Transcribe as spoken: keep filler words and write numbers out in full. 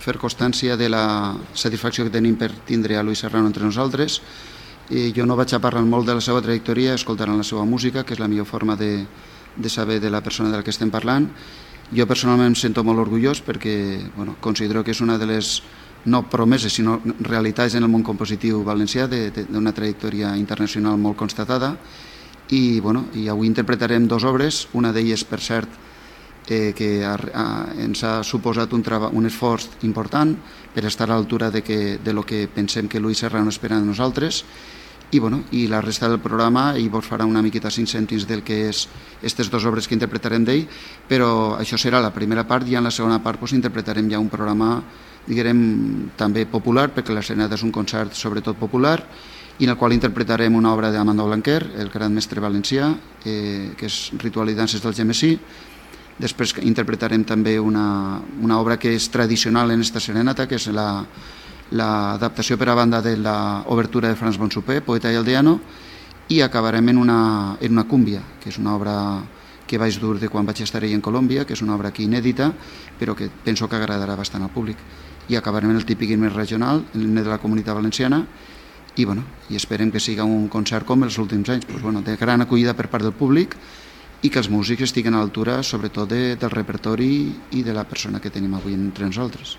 fer constància de la satisfacció que tenim per tindre a Luis Serrano entre nosaltres. I jo no vaig a parlar molt de la seva trajectòria, escoltaran la seva música, que és la millor forma de, de saber de la persona de la que estem parlant. Jo personalment em sento molt orgullós perquè bueno, considero que és una de les no promeses, sinó realitats en el món compositiu valencià d'una trajectòria internacional molt constatada. I, bueno, i avui interpretarem dues obres, una d'elles, per cert, eh, que ha, ha, ens ha suposat un, un esforç important per estar a l'altura de, que, de lo que pensem que Luis Serrano espera de nosaltres. I, bueno, i la resta del programa i vos farà una miqueta cinc cèntims del que és aquestes dues obres que interpretarem d'ell, però això serà la primera part i en la segona part pues, interpretarem ja un programa diguem també popular, perquè la Serenata és un concert sobretot popular, i en el qual interpretarem una obra d'Amando Blanquer, el gran mestre valencià, eh, que és Ritual i danses del Gemesí. Després interpretarem també una, una obra que és tradicional en esta Serenata, que és la l'adaptació per a banda de l'obertura de Franz Bonsuper, Poeta i Aldeano, i acabarem en una, en una cúmbia, que és una obra que vaig dur de quan vaig estar ahir en Colòmbia, que és una obra aquí inèdita, però que penso que agradarà bastant al públic. I acabarem en el típic himne regional, l'himne de la Comunitat Valenciana, i, bueno, i esperem que siga un concert com els últims anys, pues, bueno, de gran acollida per part del públic i que els músics estiguen a l'altura sobretot de, del repertori i de la persona que tenim avui entre nosaltres.